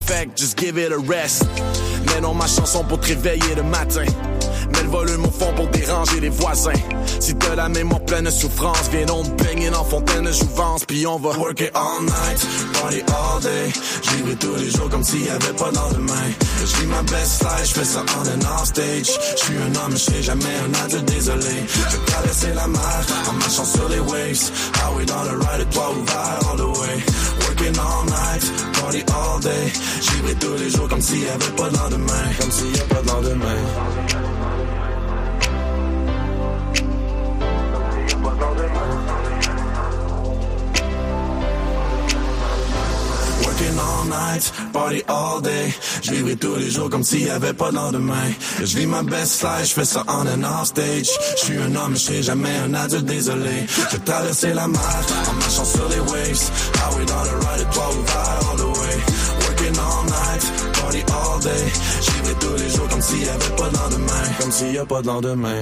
perfect, just give it a rest. Mais non, ma chanson pour te réveiller le matin. Mets le volume au fond pour déranger les voisins. Si t'as la mémoire pleine de souffrance, viens donc te baigner dans fontaine de jouvence. Puis on va work it all night, party all day. J'vivrai tous les jours comme s'il y avait pas de lendemain. J'vis ma best life, j'fais ça on and off stage. J'suis un homme, j'serai jamais un adulte, désolé. J'ai traversé la mer en marchant sur les waves. Highway dans le ride, toit ouvert all the way. Working all night, party all day. J'vivrai tous les jours comme s'il y avait pas de lendemain. Comme s'il y a pas de lendemain. All night, party all day. Je vivrai tous les jours comme s'il y avait pas de lendemain. Je vis ma best life, je fais ça on and off stage. Je suis un homme, je serai jamais un adulte, désolé. J'ai traversé la mer en marchant sur les waves. Highway dans le ride, toit ouvert all the way. Working all night, party all day. Je vivrai tous les jours comme s'il y avait pas de lendemain. Comme s'il y a pas de lendemain.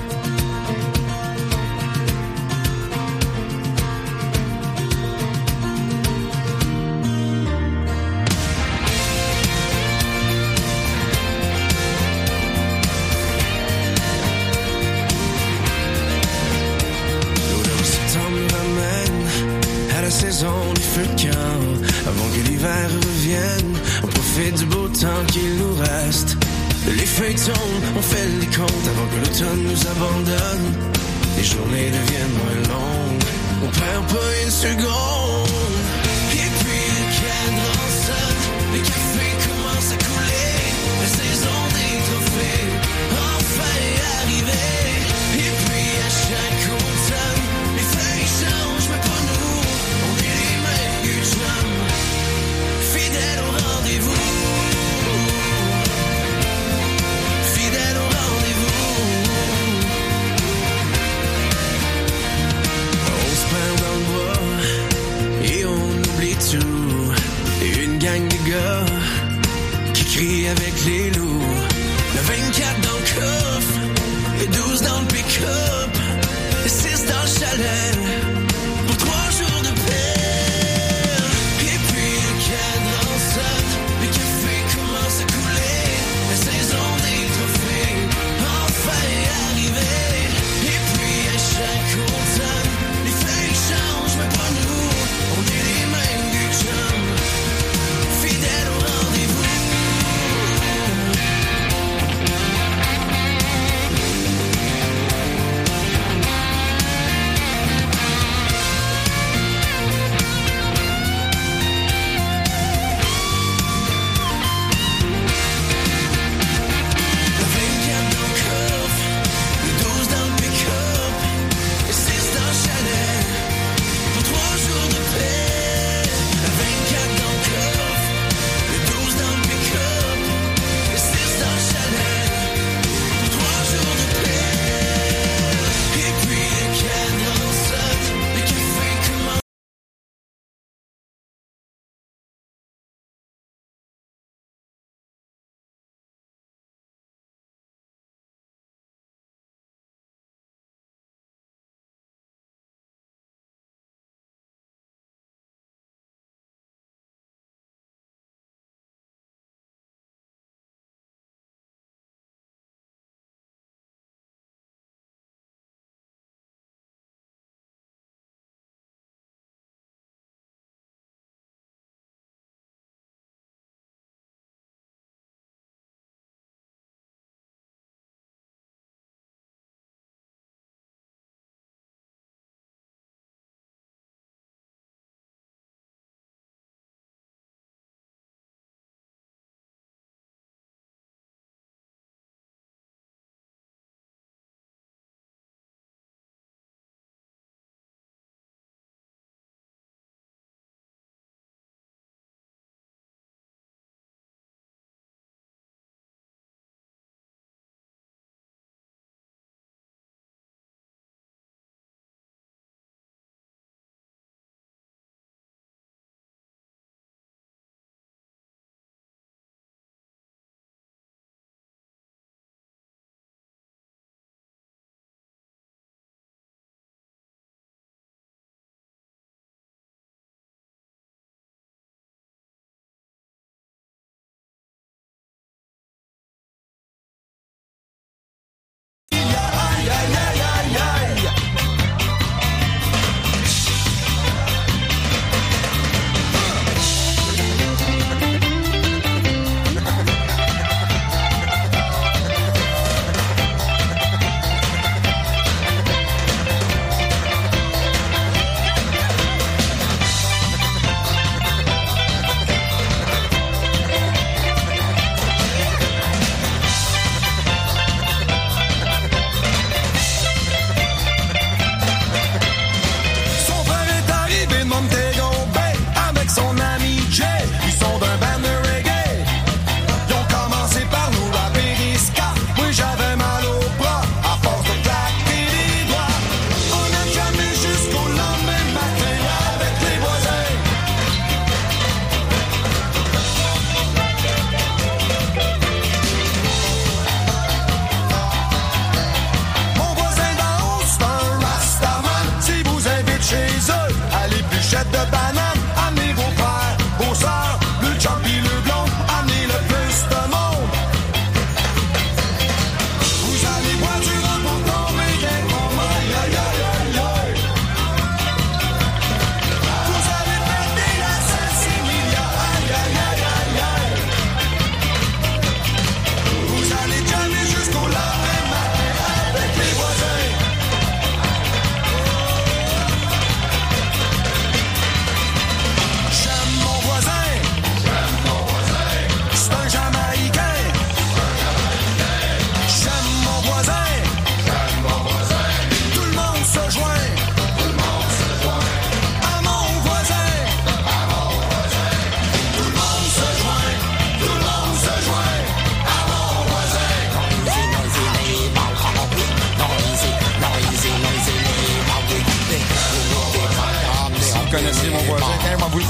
Les feux de camp, avant que l'hiver revienne, on profite du beau temps qu'il nous reste. Les feuilles tombent, on fait les comptes avant que l'automne nous abandonne. Les journées deviennent moins longues, on perd pas une seconde. Et puis le cadran sonne, les cafés commencent à couler. La saison des trophées enfin est arrivée. Et puis à chaque automne, les feuilles changent, mais pas nous. Fidèle au rendez-vous, fidèle au rendez-vous. On se perd dans le bois et on oublie tout. Et une gang de gars qui crient avec les loups. Le 24 dans le coffre, et 12 dans le pick-up, et 6 dans le chalet. Pour 3 jours de paix. Les cafés commencent à couler, la saison des trophées enfin est arrivée. Et puis à chaque automne, les feuilles changent, mais pas nous. On est les mêmes du chum, fidèles au rendez-vous.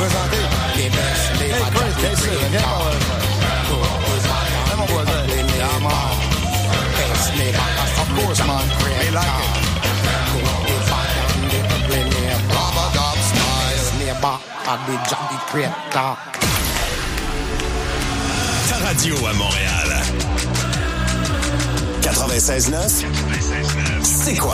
présenter. Hey Chris, viens ici, viens par là. C'est mon voisin. Yeah, man. Of course, man. We like it. Rub-a-dub style. Ta radio à Montréal. 96.9. C'est quoi?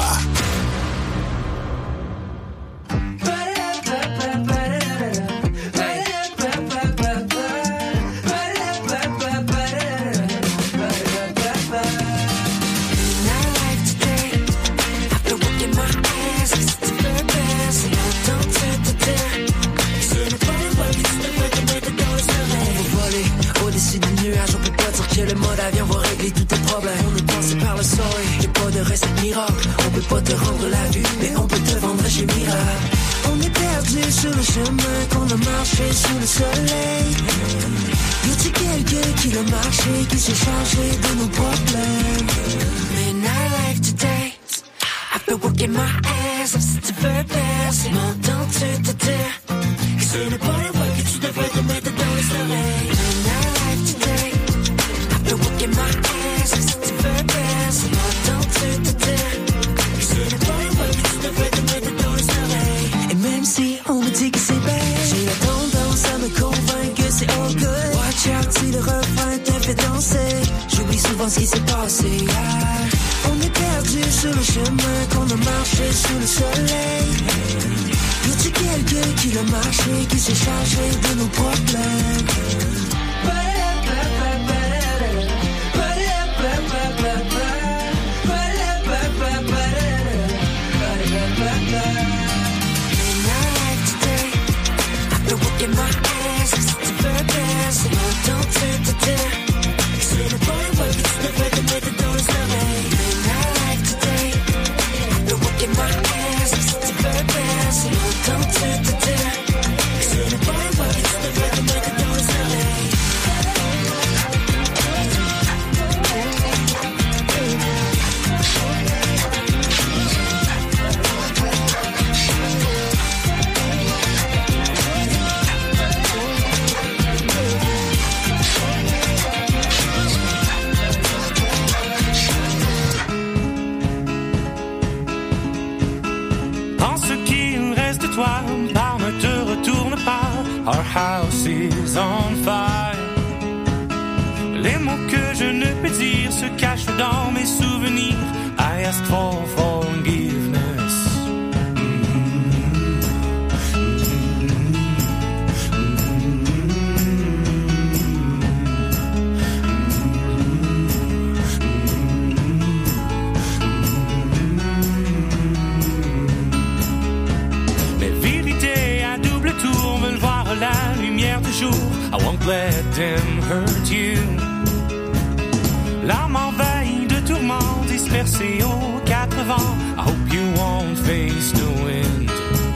Que le mode avion va régler tous tes problèmes. On est passé par le seuil, y'a pas de recette miracle. On peut pas te rendre la vue, mais on peut te vendre chez Miracle. On est perdu sur le chemin qu'on a marché sous le soleil. Y'a-t-il quelqu'un qui l'a marché, qui s'est chargé de nos problèmes? Man, I like today. I've been working my ass off since the very best. M'entends-tu te dire que ce n'est pas le vrai que tu devrais te mettre dans les oreilles? Man, I like today. You're working my ass, c'est du very best. M'entends-tu te dire que ce n'est pas le vrai que tu devrais te mettre dans les oreilles? Et même si on me dit que c'est bête, j'ai la tendance à me convaincre que c'est all good. Watch out si le refrain te fait danser. J'oublie souvent ce qui s'est passé hier. On est perdu sur le chemin qu'on a marché sous le soleil. Y'a-t-il quelqu'un qui l'a marché, qui s'est chargé de nos problèmes? In my ass, c'est du very best. M'entends-tu te dire que ce n'est pas le vrai que tu devrais te mettre dans les oreilles? Man, I like today. You're working my ass, c'est du very best. M'entends-tu te dire que ce n'est pas le vrai que tu devrais te mettre dans les oreilles? Toi, par ne te retourne pas. Our house is on fire. Les mots que je ne peux dire se cachent dans mes souvenirs. I ask for forgiveness. La lumière du jour, I won't let them hurt you. L'âme envahie de tourments dispersés aux quatre vents. I hope you won't face the wind.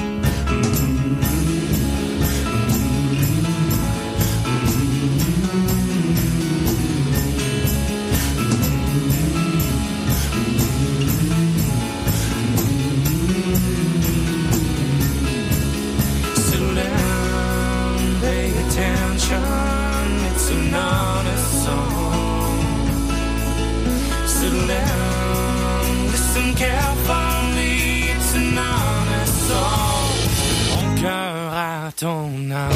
It's an honest song. Settle down, listen carefully. It's an honest song. Mon cœur à ton âme.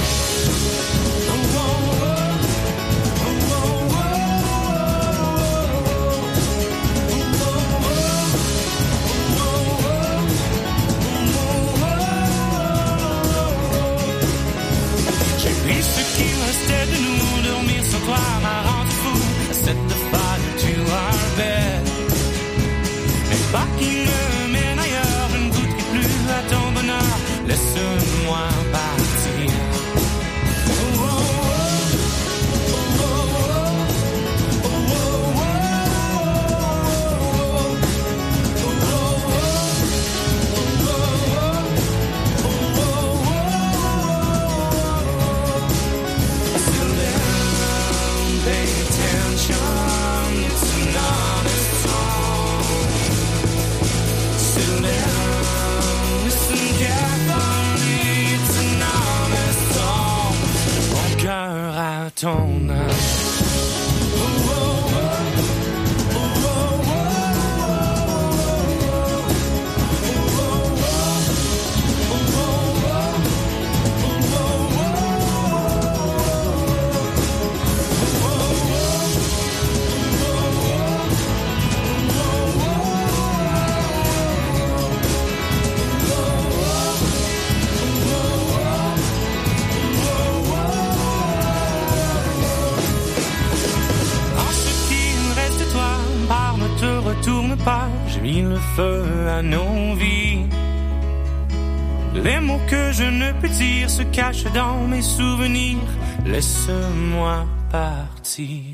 De nous, dormir sans toi m'a rendu fou. I set the fire to our bed. Mais pas qui me mène ailleurs, je ne goûterai plus à ton bonheur. Laisse-moi partir. Oh, oh, oh, oh, oh, oh, pay attention. ton âme. Retourne pas, j'ai mis le feu à nos vies. Les mots que je ne peux dire se cachent dans mes souvenirs. Laisse-moi partir.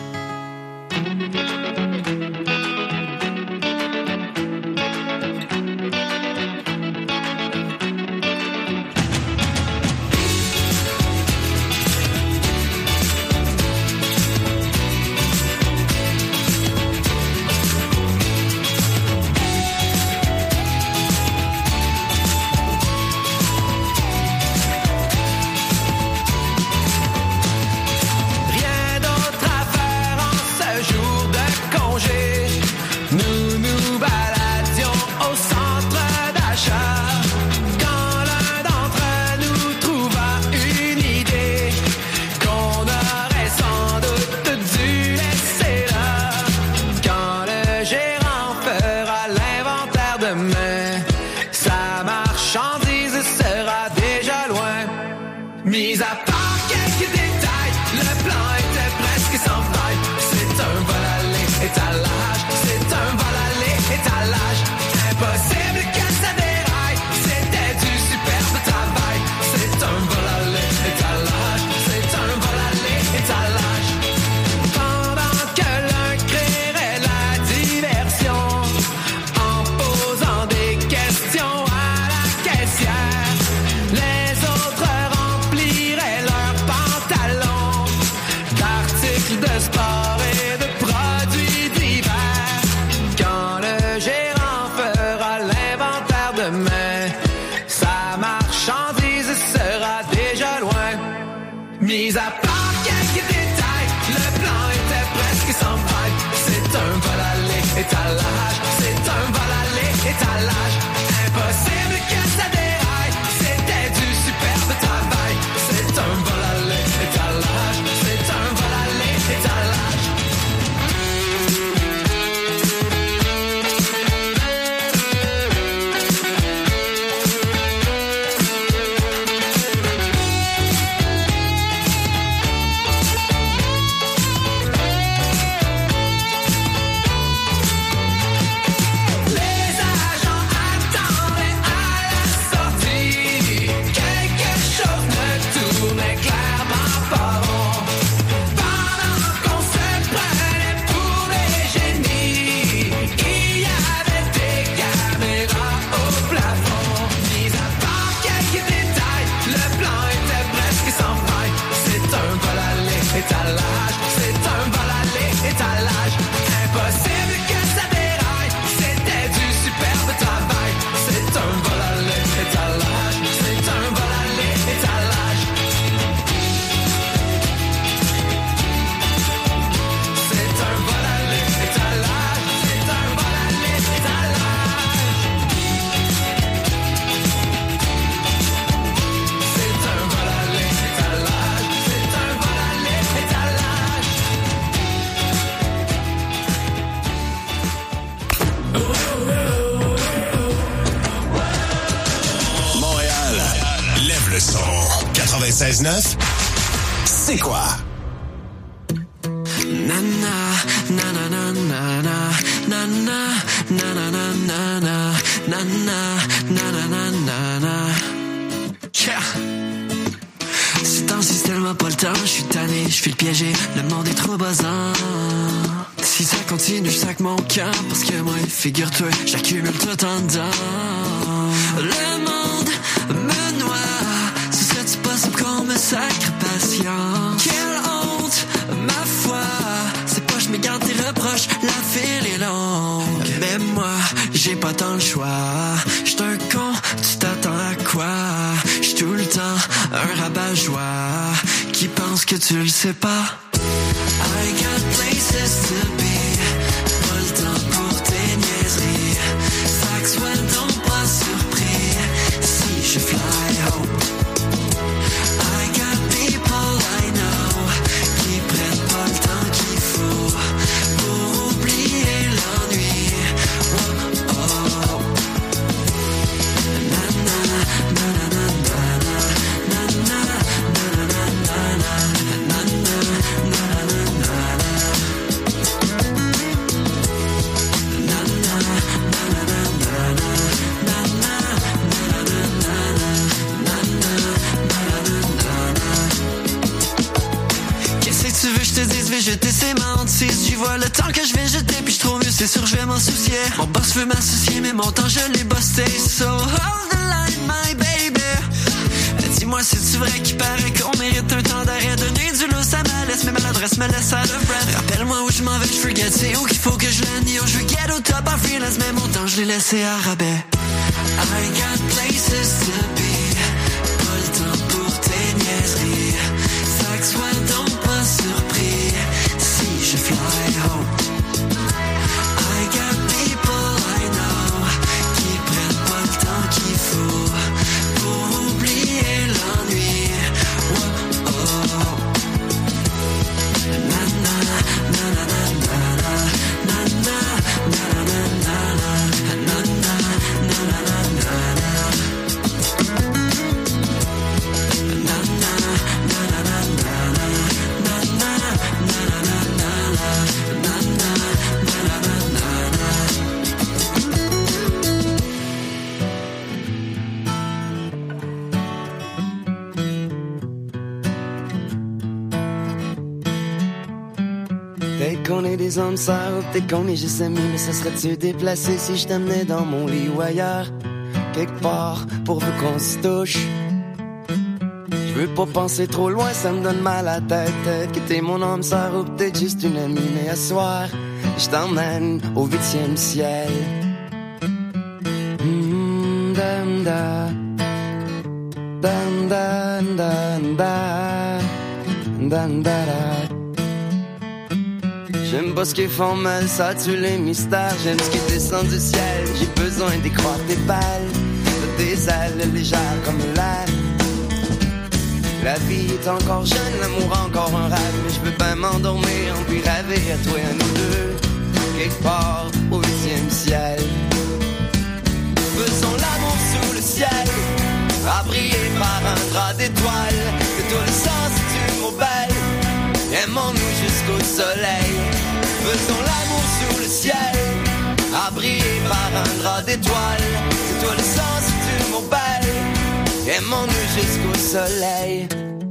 le son. 96.9, c'est quoi? Nana, nana, nana, nana, nana, nana, nana, nana, nana. Yeah. Ces temps-ci c'est tellement pas le temps, je suis tanné, je fais le piéger, le monde est trop buzzant. Si ça continue, je sac mon camp, parce que moi, figure-toi, j'accumule tout en dedans. Le monde me noie, ce serait-tu possible qu'on me sacre patience? Quelle honte, ma foi, c'est pas je m'égare tes reproches, la file est longue. Mais moi, j'ai pas tant le choix, j'suis un con, tu t'attends à quoi? J'suis tout le temps un rabat-joie qui pensent que tu le sais pas. I got places to be. Pas le temps pour tes niaiseries. Fait que sois donc pas surpris si je fly home. I got people I know qui prennent pas le temps qu'il faut pour oublier l'ennui. Oh, oh. Na na na na na na na na na na na tu veux je te dise, je vais jeter ses mentisses. J'y vois le temps que je vais jeter, puis je trouve mieux, c'est sûr je vais m'en soucier. Mon boss veut m'associer, mais mon temps je l'ai bossé. So hold the line, my baby. Dis-moi, c'est-tu vrai qu'il paraît qu'on mérite un temps d'arrêt? Donner du loup, ça malaise, mais maladresse me laisse out of breath. Rappelle-moi où je m'en vais, je forget, c'est où qu'il faut que je le nie. Je veux get au top en freelance, mais mon temps je l'ai laissé à rabais. I got places to be. Pas le temps pour tes niaiseries. Fait que sois donc pas surpris si je fly home. I got people I know qui prennent pas le temps qu'il faut pour oublier l'ennui. Oh, oh. Na na na na na na na na na na na na Peut-être qu'on est des hommes sœurs, peut-être qu'on est juste amis, mais ça serait-tu déplacé si je t'amenais dans mon lit ou ailleurs? Quelque part, pourvu qu'on se touche. Je veux pas penser trop loin, ça me donne mal à la tête. Peut-être que t'es mon âme sœur ou peut-être juste une amie, mais à soir, je t'emmène au 8e ciel. Dan da, dan dan dan da, dan da da. J'aime pas ce qu'ils font mal, ça tue les mystères. J'aime ce qui descend du ciel, j'ai besoin d'y croire tes balles. De tes ailes légères comme l'air. La vie est encore jeune, l'amour encore un rêve. Mais je veux bien m'endormir, puis rêver à toi et à nous deux. Quelque part au 8e ciel. Faisons l'amour sous le ciel, à briller par un drap d'étoiles. Que toi le sens si tu m'obèles. Aimons-nous jusqu'au soleil. Faisons l'amour sous le ciel, à briller par un drap d'étoiles. C'est toi le sens si tu m'obèles. Aimons-nous jusqu'au soleil.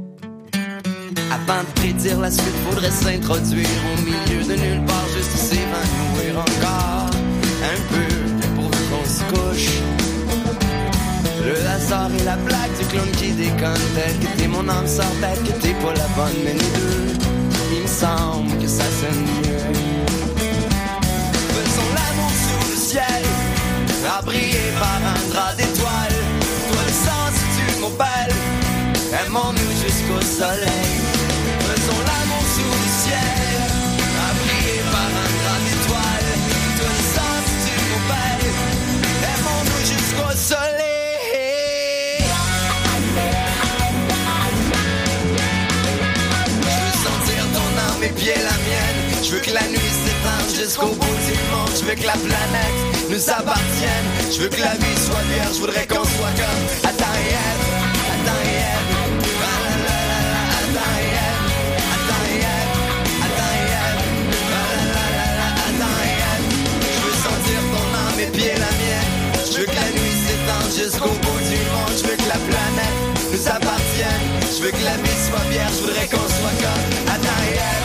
Avant de prédire la suite, faudrait s'introduire au milieu de nulle part, juste s'évanouir encore un peu pourvu qu'on se couche. Le hasard et la blague du clown qui déconne. Peut-être que t'es mon âme sœur, peut-être que t'es pas la bonne, mais nous deux, il me semble que ça sonne mieux. Faisons l'amour sous le ciel, à briller par un drap d'étoiles. Toi le sens si tu m'obèles. Aimons-nous jusqu'au soleil. Faisons l'amour sous le ciel, à briller par un drap d'étoiles. Toi le sens si tu m'obèles. Aimons-nous jusqu'au soleil. Mes pieds la mienne. Je veux que la nuit s'étende jusqu'au bout du monde. Je veux que la planète nous appartienne. Je veux que la vie soit vierge. Je voudrais qu'on soit comme Adam et Ève. Adam et Ève. Ah la la la la. Adam et Ève. Adam et Ève. Adam et Ève. Ah la la la la. Adam et Ève. Je veux sentir ton âme, mes pieds la mienne. Je veux que la nuit s'étende jusqu'au bout du monde. Je veux que la planète nous appartienne. Je veux que la vie soit vierge. Je voudrais qu'on soit comme Adam et Ève.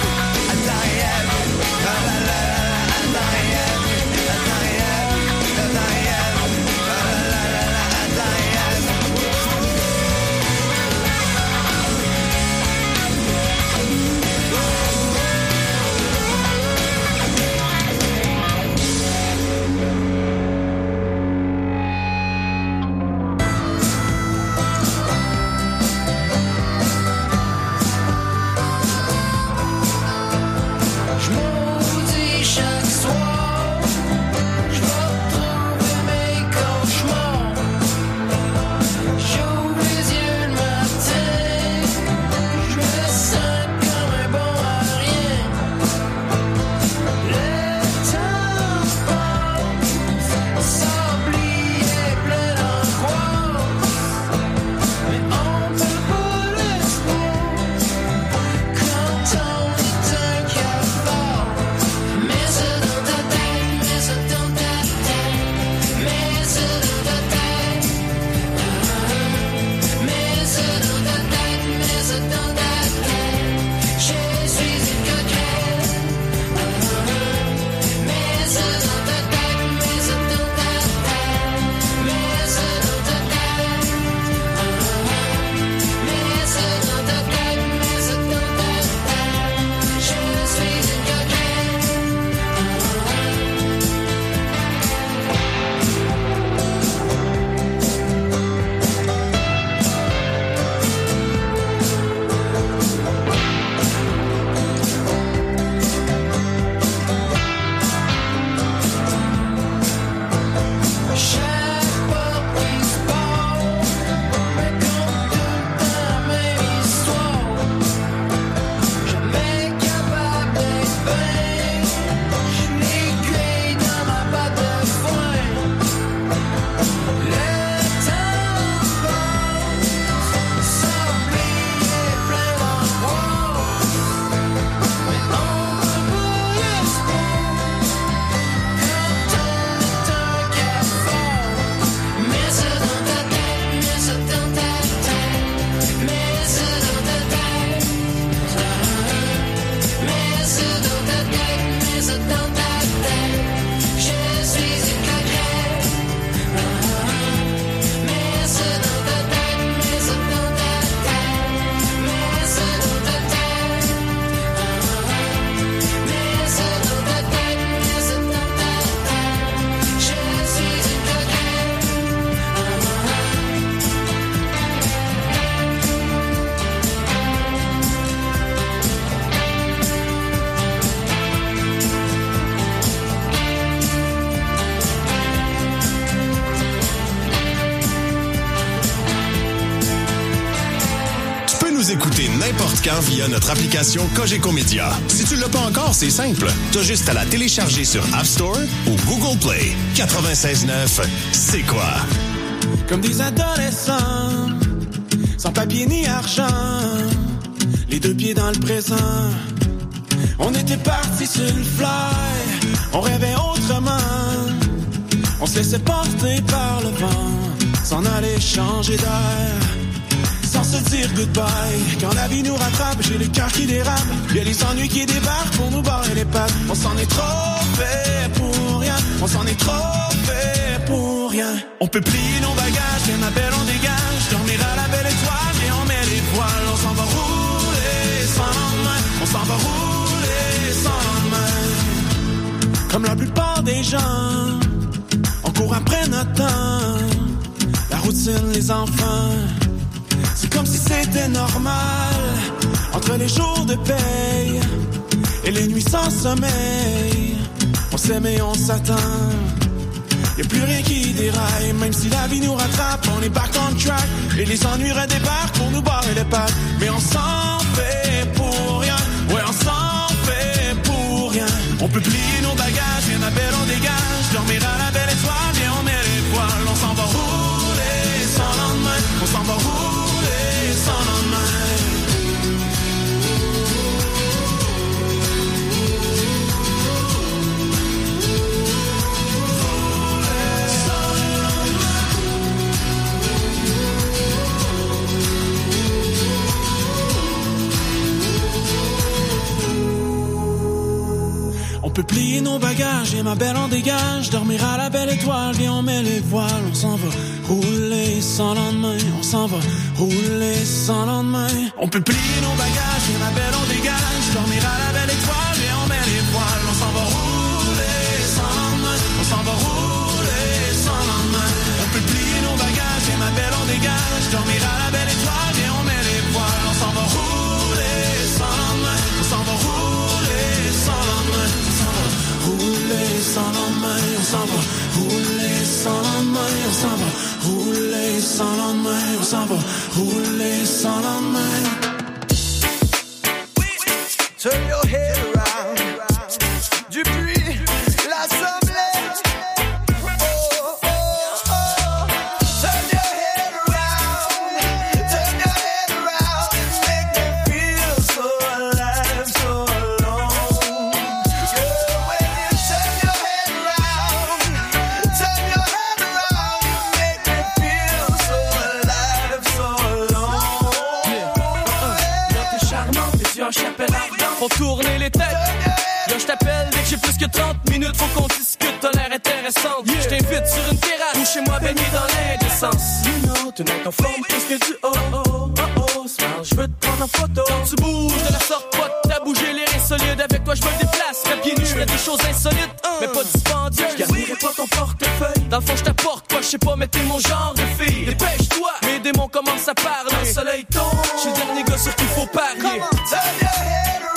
marquant via notre application Cogeco Média. Si tu l'as pas encore, c'est simple. T'as juste à la télécharger sur App Store ou Google Play. 96.9, c'est quoi? Comme des adolescents, sans papier ni argent, les deux pieds dans le présent. On était partis sur le fly, on rêvait autrement. On se laissait porter par le vent, s'en aller changer d'air, sans se dire goodbye. Quand la vie nous rattrape, j'ai le cœur qui dérape. Y'a les ennuis qui débarquent pour nous barrer les pattes. On s'en est trop fait pour rien, on s'en est trop fait pour rien. On peut plier nos bagages, mais ma belle on dégage. Dormir à la belle étoile et on met les voiles. On s'en va rouler sans lendemain, on s'en va rouler sans lendemain. Comme la plupart des gens, on court après notre temps. La routine, les enfants, c'est comme si c'était normal. Entre les jours de paye et les nuits sans sommeil, on s'aime et on s'attend. Y'a plus rien qui déraille, même si la vie nous rattrape, on est back on track. Et les ennuis redébarquent pour nous barrer les pattes. Mais on s'en fait pour rien, ouais on s'en fait pour rien. On peut plier nos bagages, viens ma belle on dégage. Dormir à la belle étoile, viens on met les voiles. On s'en va rouler sans lendemain, on s'en va rouler sans lendemain. On peut plier nos bagages et ma belle on dégage. Dormir à la belle étoile, viens on met les voiles. On s'en va rouler sans lendemain, on s'en va rouler sans lendemain. On peut plier nos bagages et ma belle on dégage. Dormir à la belle étoile, viens on met les voiles. On s'en va rouler sans lendemain, on s'en va rouler sans lendemain. On peut plier nos bagages et ma belle on dégage. Dormir à la belle étoile, viens on met les voiles. On s'en va rouler sans lendemain, on s'en va rouler sans lendemain. Rouler sans lendemain, on s'en va rouler sans lendemain, on s'en va rouler sans lendemain, on s'en va rouler sans lendemain. Turn your head around, Dupuis, l'Assemblée. Faut tourner les têtes. Yo, je t'appelle dès que j'ai plus que 30 minutes. Faut qu'on discute, t'as l'air intéressante. Je t'invite sur une terrasse ou chez moi baigné dans l'indécence. You know, tonight on forme plus que du smile, je veux te prendre en photo. Tu bouges de la sorte, pas t'as bougé les reins solides. Avec toi je me déplace, rap pieds nus, je fais des choses insolites, mais pas dispendieuses. Je garnirai pas ton portefeuille. Dans le fond je t'apporte quoi, je sais pas, mais t'es mon genre de fille. Dépêche-toi, mes démons commencent à parler. Le soleil tombe, je suis le dernier gars sur qui faut parier. Turn your head around.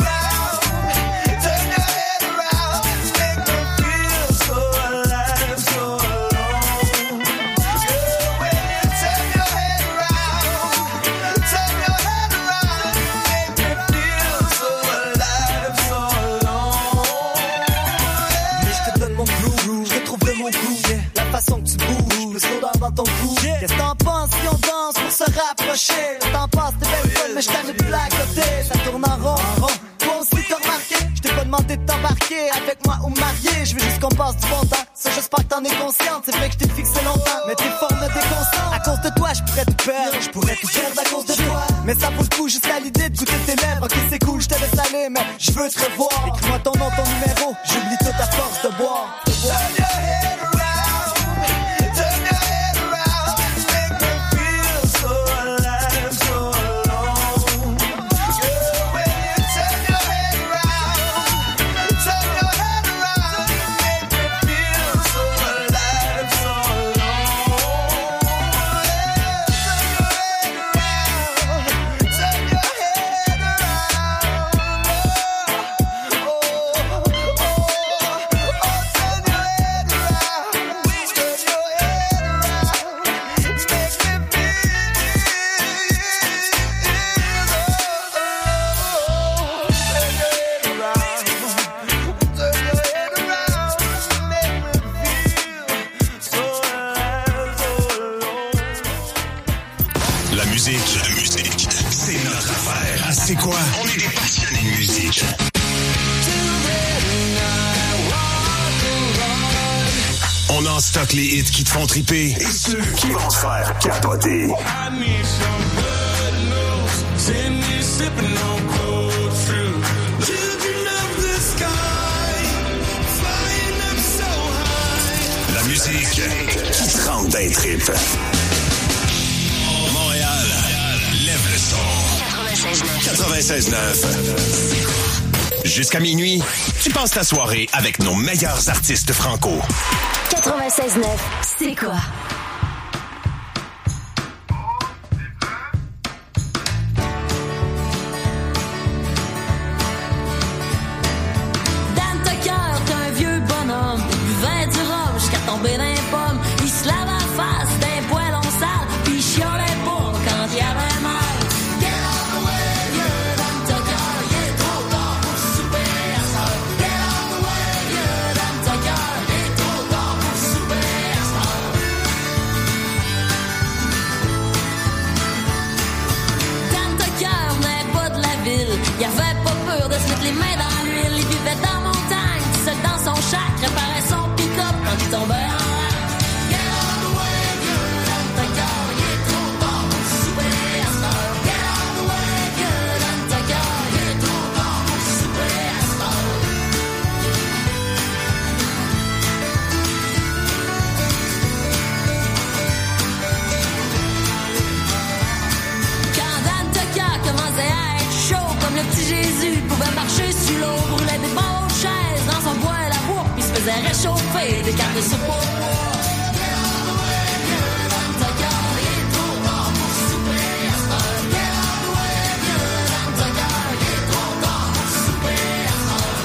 Façon que tu bouges, plus lourd dans ton cou. Qu'est-ce que t'en penses si on danse pour se rapprocher? Le temps passe, t'es belle folle, mais je t'avais plus à côté. Ça tourne en rond, toi aussi t'as remarqué. Je t'ai pas demandé de t'embarquer avec moi ou marier. Je veux juste qu'on passe du bon temps. Ça, j'espère que t'en es consciente. C'est vrai que je t'ai fixé longtemps, mais t'es forme de déconstante. À cause de toi, je pourrais te perdre. Je pourrais tout perdre à cause de toi. Mais ça vaut le coup jusqu'à l'idée de goûter tes lèvres. Ok, c'est cool, je te laisse aller, mais je veux te revoir. Écris-moi ton nom, ton numéro. J'oublie tout à force de boire. C'est quoi? On est des passionnés de musique. On en stocke les hits qui te font triper et ceux qui vont te faire capoter. La musique qui te rend d'un trip. Montréal, lève le son. 96.9. Jusqu'à minuit, tu passes ta soirée avec nos meilleurs artistes franco. 96.9, c'est quoi? Dans ta cœur, t'es un vieux bonhomme. Il buvait du rhum jusqu'à tomber dans les pommes. Il se lave la face d'un poêlon sale. Puis il chialait pas quand il avait mal. Get out the way, vieux, dans ta cœur. Il est trop tard pour souper à soeur. Get out the way, vieux, dans ta cœur. Il est trop tard pour souper à soeur. Dans ta cœur n'est pas de la ville. Il avait pas peur de se mettre les mains dans l'huile. Il vivait dans la montagne, tout seul dans son shack, réparait son pick-up quand il tombait en rade. Get out the way, vieux, dans ta cœur. Il est trop tard pour souper à cette heure. Get out the way, vieux, dans ta cœur. Il est trop tard pour souper à cette heure. Quand Dan Tucker commençait à être chaud comme le petit Jésus, pouvait marcher sur l'eau, brûlait des bonnes chaises dans son bois à la boue, puis se faisait réchauffer des cartes de soupe au bois. Get out the way, vieux, Dan Tucker, il est trop tard pour souper à cette heure. Get out the way, vieux, Dan Tucker, il est trop tard pour souper à cette heure.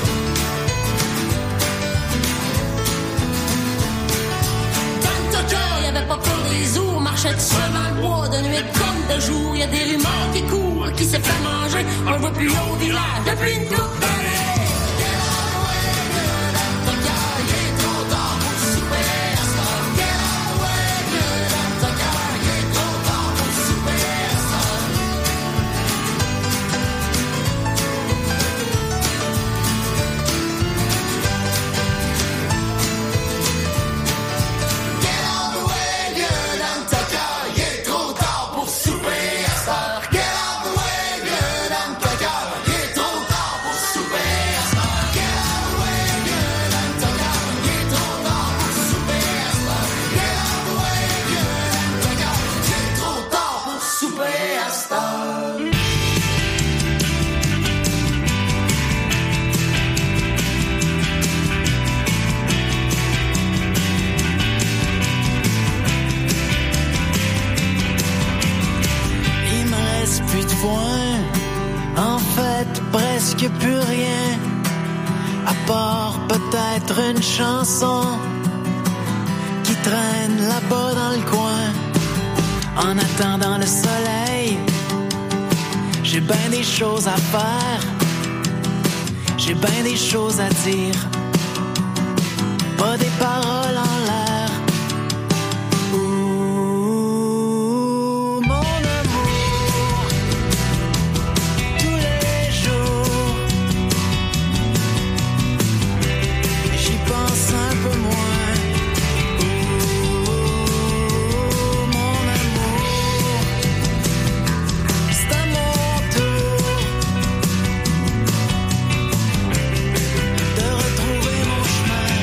Dan Tucker, il avait pas peur des ours, marchait tout seul dans le bois de nuit comme de jour. Il y a des rumeurs qui courent, qui s'est fait manger. On le voit plus au village depuis une couple d'années. Get out the way, vieux, dans ta cœur. Il est trop tard pour souper à cette heure. Get out the way, vieux, dans ta cœur. Il est trop tard pour souper à cette heure. Get out the way, vieux, dans ta cœur. Il est trop tard pour souper à cette heure. Get out the way, vieux, dans ta cœur. Il est trop tard pour souper à cette heure. Get out the way, vieux, dans ta cœur. Il est trop tard pour souper à cette heure. Get out the way, vieux, dans ta cœur. Il est trop tard pour souper à cette heure. Il me reste plus de foin, en fait presque plus rien, à part peut-être une chanson qui traîne là-bas dans le coin. En attendant le soleil, j'ai ben des choses à faire, j'ai ben des choses à dire, pas des paroles en l'air. Ouh, mon amour, tous les jours, j'y pense un peu moins. Ouh, mon amour, c'est à mon tour de retrouver mon chemin.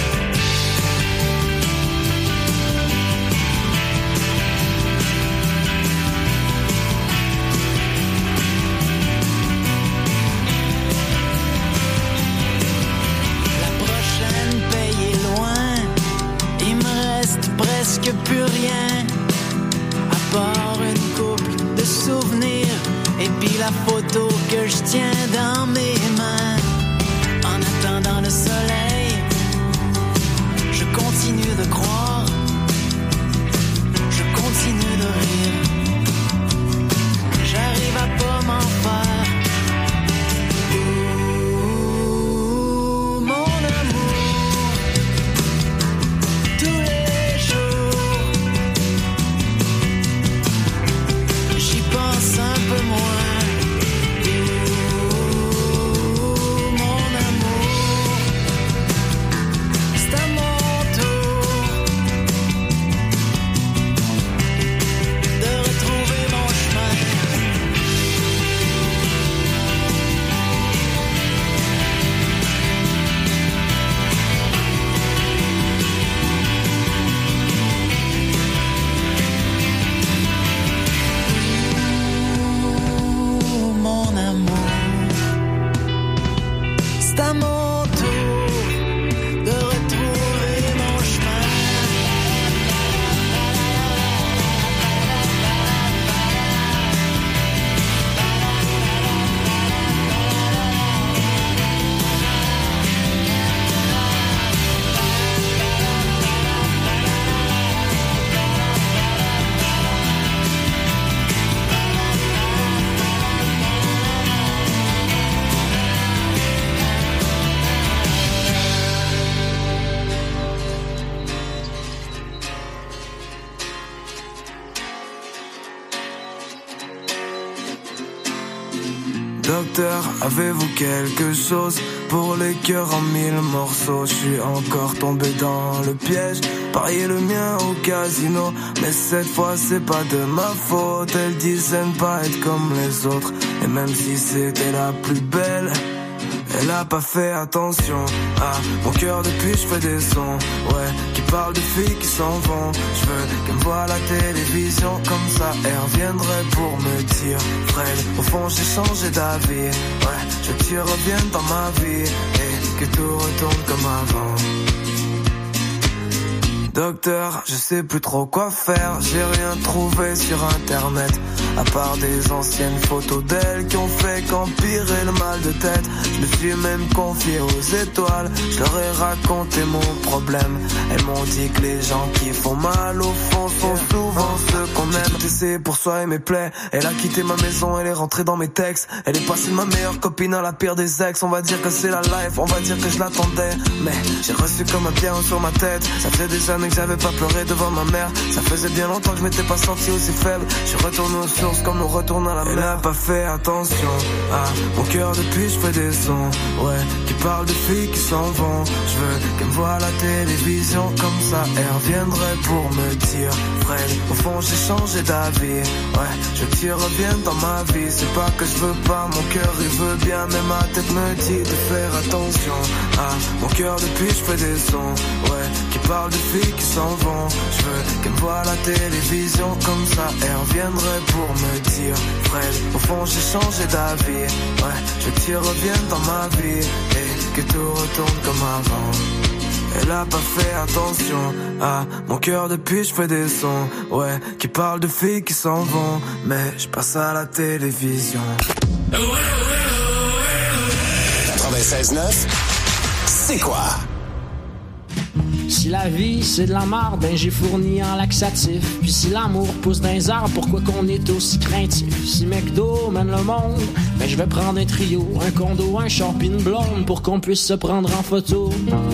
La prochaine paye est loin, il me reste presque plus rien, à part une couple de souvenirs et puis la photo que je tiens dans mes mains. En attendant le soleil, je continue de croire, je continue de rire, j'arrive à pas m'en faire. Ouh, mon amour, tous les jours, j'y pense un peu moins. Ouh, C'est à mon tour de retrouver mon chemin. Docteur, avez-vous quelque chose pour les cœurs en 1000 morceaux? Je suis encore tombé dans le piège, parier le mien au casino. Mais cette fois c'est pas de ma faute, elle disait ne pas être comme les autres. Et même si c'était la plus belle, elle a pas fait attention à mon cœur depuis je fais des sons, ouais, qui parlent de filles qui s'en vont. Je veux qu'elle me voie à la télévision, comme ça elle reviendrait pour me dire Fred, au fond j'ai changé d'avis, ouais, je veux que tu reviennes dans ma vie et que tout retourne comme avant. Docteur, je sais plus trop quoi faire, j'ai rien trouvé sur internet, à part des anciennes photos d'elle qui ont fait qu'empirer le mal de tête. Je me suis même confié aux étoiles, je leur ai raconté mon problème. Elles m'ont dit que les gens qui font mal au fond sont souvent ceux qu'on aime. J'ai tout essayé pour soigner mes plaies, elle a quitté ma maison, elle est rentrée dans mes textes. Elle est passée de ma meilleure copine à la pire des ex. On va dire que c'est la life, on va dire que je l'attendais, mais j'ai reçu comme un pierre sur ma tête. Ça fait des années que j'avais pas pleuré devant ma mère, ça faisait bien longtemps que je m'étais pas senti aussi faible. Je suis retourné aux sources comme on retourne à la mer. Elle a pas fait attention à mon cœur depuis je fais des sons, ouais, qui parlent de filles qui s'en vont. Je veux qu'elle me voie à la télévision, comme ça elle reviendrait pour me dire Fred, au fond j'ai changé d'avis, ouais, je veux que tu reviennes dans ma vie. C'est pas que je veux pas, mon cœur il veut bien, mais ma tête me dit de faire attention à mon cœur depuis je fais des sons, ouais, qui parlent de filles qui s'en vont. Je veux qu'elle me voie à la télévision, comme ça elle reviendrait pour me dire Fred, au fond j'ai changé d'avis, ouais, je veux que tu reviennes dans ma vie et que tout retourne comme avant. Elle a pas fait attention à mon cœur depuis je fais des sons, ouais, qui parlent de filles qui s'en vont, mais je passe à la télévision. 96.9, c'est quoi? Si la vie c'est de la merde, ben j'ai fourni en laxatif. Puis si l'amour pousse dans les arbres, pourquoi qu'on est aussi craintif? Si McDo mène le monde, ben je vais prendre un trio, un condo, un char pis une blonde pour qu'on puisse se prendre en photo.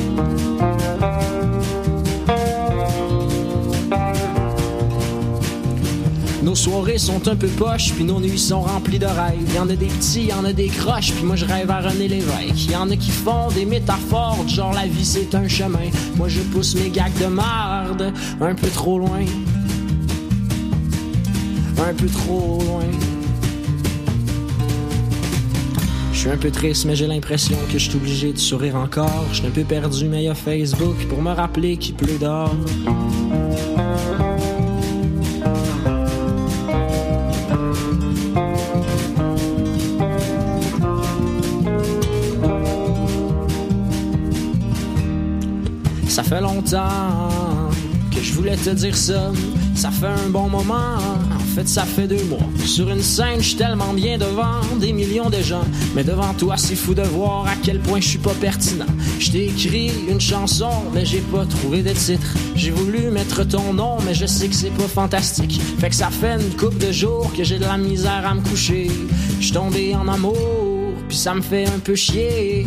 Nos soirées sont un peu poches, puis nos nuits sont remplies de rêves. Y'en a des petits, y'en a des croches, puis moi je rêve à René Lévesque. Y'en a qui font des métaphores, genre la vie c'est un chemin. Moi je pousse mes gags de marde un peu trop loin. Un peu trop loin. Je suis un peu triste, mais j'ai l'impression que je suis obligé de sourire encore. Je suis un peu perdu, mais y'a Facebook pour me rappeler qu'il pleut dehors. Ça fait longtemps que je voulais te dire ça. Ça fait un bon moment, en fait ça fait 2 mois. Sur une scène, je suis tellement bien devant des millions de gens. Mais devant toi, c'est fou de voir à quel point je suis pas pertinent. Je t'ai écrit une chanson, mais j'ai pas trouvé de titre. J'ai voulu mettre ton nom, mais je sais que c'est pas fantastique. Fait que ça fait une couple de jours que j'ai de la misère à me coucher. Je suis tombé en amour, puis ça me fait un peu chier.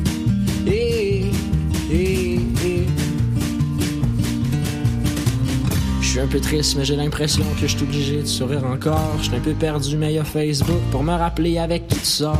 Je suis un peu triste, mais j'ai l'impression que je suis obligé de sourire encore. Je suis un peu perdu, mais y'a Facebook pour me rappeler avec qui tu sors.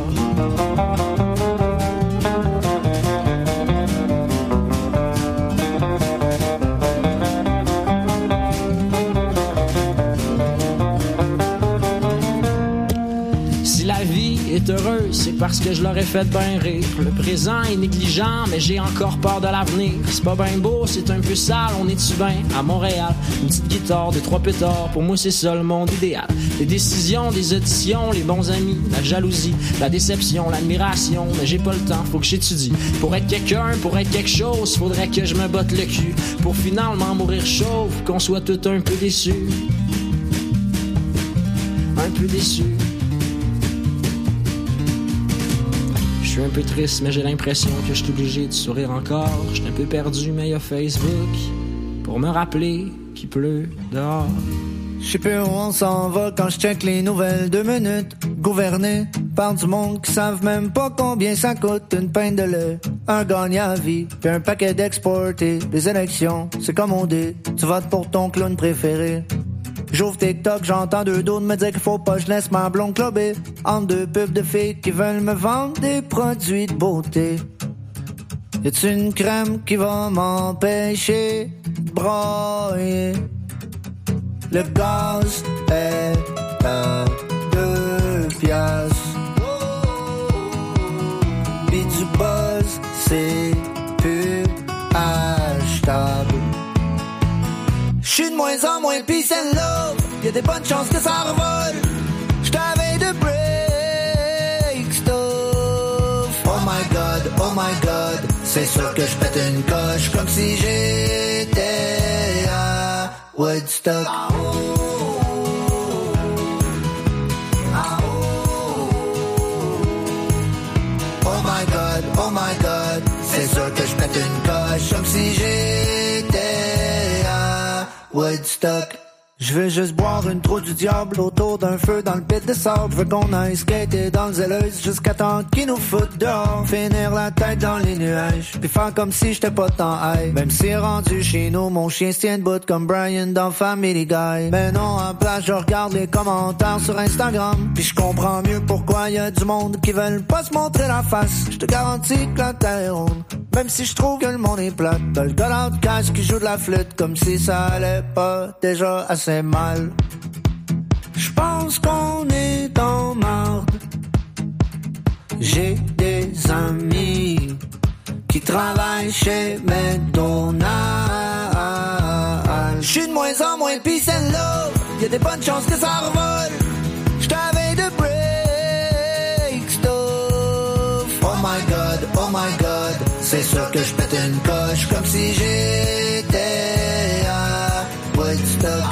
Si la vie est est heureux, c'est parce que je l'aurais fait bien rire. Le présent est négligent, mais j'ai encore peur de l'avenir. C'est pas bien beau, c'est un peu sale, on est-tu bien à Montréal? Une petite guitare, 2-3 pétards, pour moi c'est ça le monde idéal. Des décisions, des auditions, les bons amis, la jalousie, la déception, l'admiration, mais j'ai pas le temps, faut que j'étudie. Pour être quelqu'un, pour être quelque chose, faudrait que je me botte le cul. Pour finalement mourir chauve, qu'on soit tout un peu déçus. Un peu déçu. Je suis un peu triste, mais j'ai l'impression que je suis obligé de sourire encore. Je suis un peu perdu, mais y a Facebook pour me rappeler qu'il pleut dehors. Je sais plus où on s'en va quand je check les nouvelles 2 minutes. Gouverné par du monde qui savent même pas combien ça coûte une pinte de lait, un gagnant à vie, puis un paquet d'exportés. Les élections, c'est comme on dit, tu votes pour ton clown préféré. J'ouvre TikTok, j'entends 2 dos me dire qu'il faut pas que je laisse ma blonde clubber entre 2 pubs de filles qui veulent me vendre des produits de beauté. Y'a-tu une crème qui va m'empêcher de broyer? Le gaz est à 2 piastres. Pis du buzz, c'est plus achetable. J'suis de moins en moins peace and love. Y'a des bonnes chances que ça revole. J't'avais de break stuff. Oh my god, c'est sûr que j'pète une coche comme si j'étais à Woodstock. Oh my god, c'est sûr que j'pète une coche comme si j'étais à Woodstock. Je veux juste boire une trou du diable autour d'un feu dans le pit de sable. Je veux qu'on aille skater dans le zèleuse jusqu'à temps qu'ils nous foutent dehors. Finir la tête dans les nuages, puis faire comme si j'étais pas tant high. Même si rendu chez nous, mon chien se tient debout comme Brian dans Family Guy. Mais non, en place, je regarde les commentaires sur Instagram, puis je comprends mieux pourquoi y a du monde qui veulent pas se montrer la face. Je te garantis que la terre est ronde, même si je trouve que le monde est plate. T'as le gars de cash qui joue de la flûte comme si ça allait pas déjà assez mal. J'pense qu'on est en marde. J'ai des amis qui travaillent chez McDonald's. J'suis de moins en moins peace and love. Y'a des bonnes chances que ça revole. J't'avais de break stuff. Oh my god, c'est sûr que j'pète une coche comme si j'étais à Woodstock.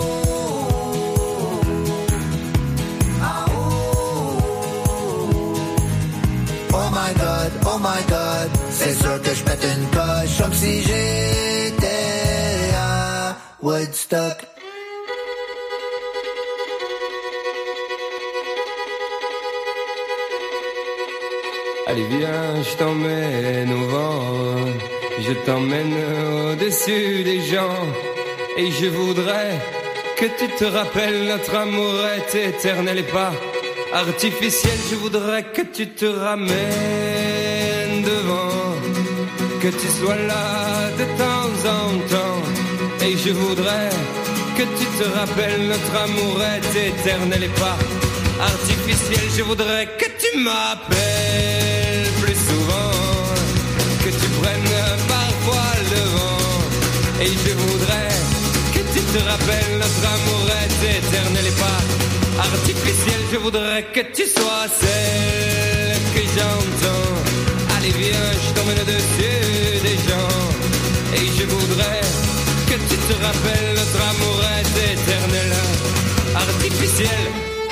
Oh my god, c'est sûr que j'pète une coche comme si j'étais à Woodstock. Allez viens, je t'emmène au vent, je t'emmène au-dessus des gens, et je voudrais que tu te rappelles notre amour est éternel et pas artificiel. Je voudrais que tu te ramènes devant, que tu sois là de temps en temps, et je voudrais que tu te rappelles notre amour est éternel et pas artificiel. Je voudrais que tu m'appelles plus souvent, que tu prennes parfois le vent, et je voudrais que tu te rappelles notre amour est éternel et pas artificiel. Je voudrais que tu sois celle que j'entends. Allez viens, je t'emmène au-dessus des gens, et je voudrais que tu te rappelles notre amour est éternel, artificiel.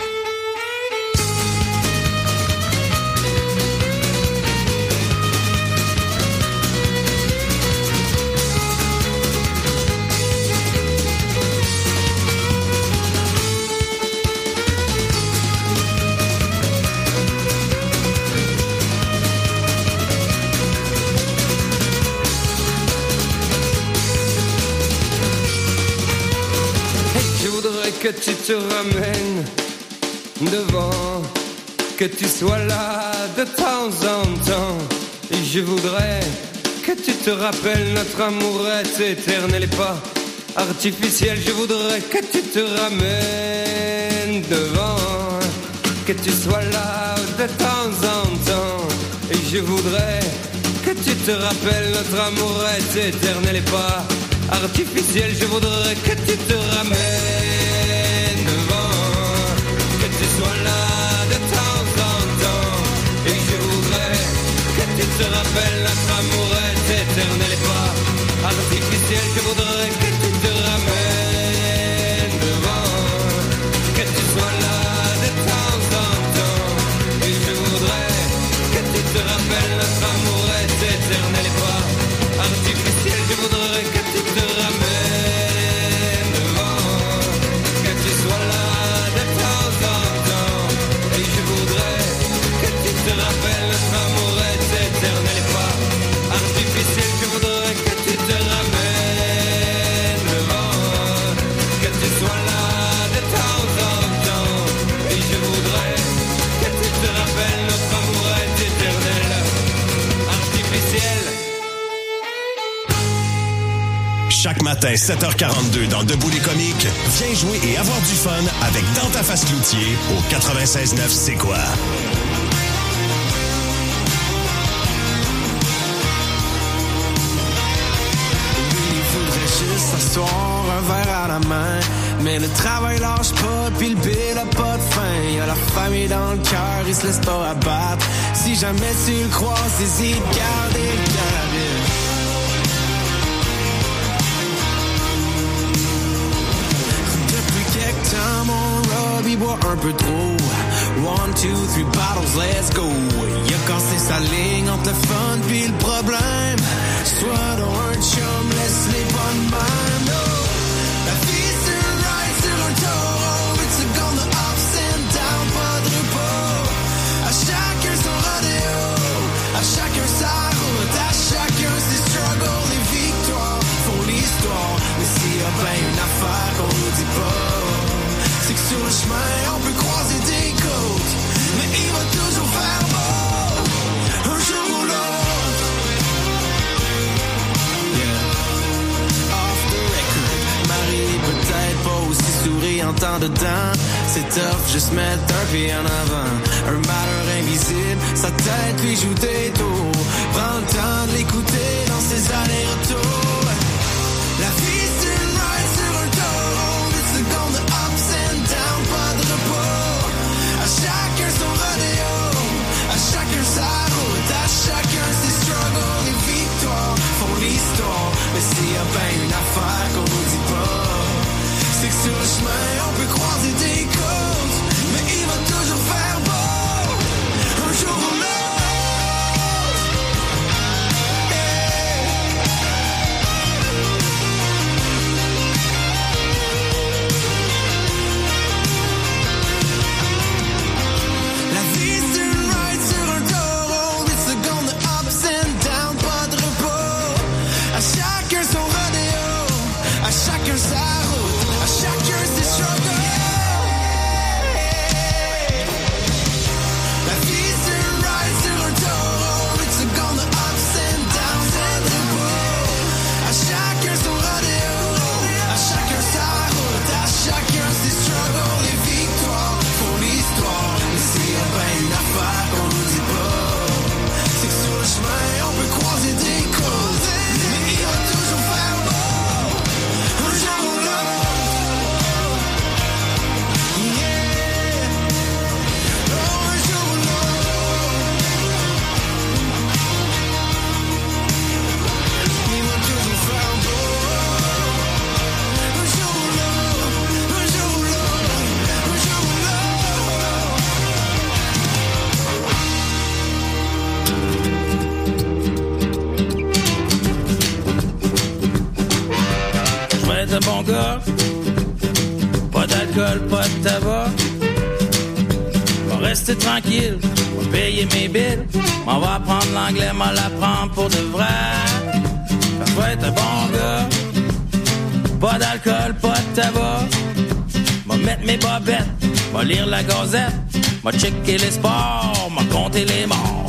Que tu te ramènes devant, que tu sois là de temps en temps, et je voudrais que tu te rappelles notre amour est éternel et pas artificiel. Je voudrais que tu te ramènes devant, que tu sois là de temps en temps. Et je voudrais que tu te rappelles, notre amour est éternel et pas artificiel. Je voudrais que tu te ramènes devant, que tu sois là de temps en temps. Et je voudrais que tu te rappelles, notre amour est éternel et pas artificiel. Je voudrais que tu te ramènes devant, que tu sois là de temps en temps. Et je voudrais que tu te rappelles, notre amour est éternel et pas artificiel. Je voudrais que tu te ramènes devant, que tu sois là de temps en temps. Et je voudrais que tu te rappelles, notre amour est éternel et pas artificiel. Je voudrais que tu te ramènes devant, que tu sois là de temps en temps. Et je voudrais que tu te rappelles, notre amour est éternel, artificiel. Chaque matin, 7h42 dans Debout les comiques, viens jouer et avoir du fun avec Dans ta face Cloutier au 96.9 C'est quoi? Il faudrait juste s'asseoir, un verre à la main. Mais le travail lâche pas, pis le bill a pas de fin. Y'a la famille dans le cœur, il se laisse pas abattre. Si jamais tu le croises, hésite, garder le cœur. Mon Robbie boit un peu trop. 1, 2, 3 bottles, let's go. Il a cassé sa ligne entre le fun pis le problème. Soit dans un chum, laisse-les pas de même. No. La vie c'est un ride sur un taureau. It's a gun de ups and down, pas de repos. À chacun son rodéo, à chacun sa route, à chacun ses struggles. Les victoires font l'histoire. Mais s'il y a bien une affaire qu'on nous dit pas, c'est que sur le chemin, on peut croiser des côtes, mais il va toujours faire beau, un jour ou l'autre. Yeah. Off the record, Marie peut-être pas aussi souriante dedans. C'est tough, juste mettre un pied en avant. Un malheur invisible, sa tête lui joue des tours. Prends le temps de l'écouter dans ses allers-retours. La vie c'est une ride sur un taureau. It's the gun de ups and down, pas de repos. À chacun son rodéo, à chacun sa route, à chacun ses struggles. Les victoires font l'histoire. Mais s'il y a bien une affaire qu'on nous dit pas, c'est que sur le chemin on peut croiser des côtes, mais il va toujours faire beau, un jour ou l'autre. Chacun sa route, à chacun ses struggles. La vie c'est un ride sur un taureau. It's a gun de ups and downs and repos. À chacun son rodéo, à chacun sa route, à chacun ses struggles. Les victoires font l'histoire. Mais s'il y a bien une affaire qu'on nous dit pas, c'est que sur le chemin on peut croiser des côtes, mais il va toujours faire beau. Un bon gars, pas d'alcool, pas de tabac. Va rester tranquille, va payer mes billes. M'en va apprendre l'anglais, m'en l'apprendre pour de vrai. Je vais être un bon gars, pas d'alcool, pas de tabac. Va mettre mes bobettes, va lire la Gazette, va checker les sports, va compter les morts.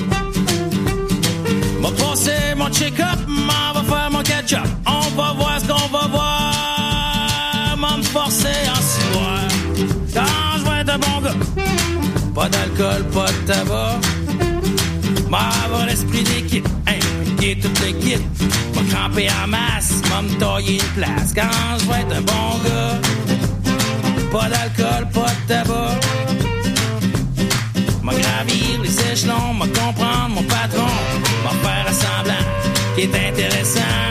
Va passer mon check-up, m'en va faire mon catch-up. On va voir ce qu'on va voir, m'en me forcer en 6 mois. Quand je vais être un bon gars, Pas d'alcool, pas de tabac. M'a avoir l'esprit d'équipe, impliquer toute l'équipe. M'a cramper en masse, m'a me tailler une place. Quand je vais être un bon gars. Pas d'alcool, pas de tabac. M'a gravir les échelons, m'a comprendre mon patron. M'a faire un semblant qui est intéressant.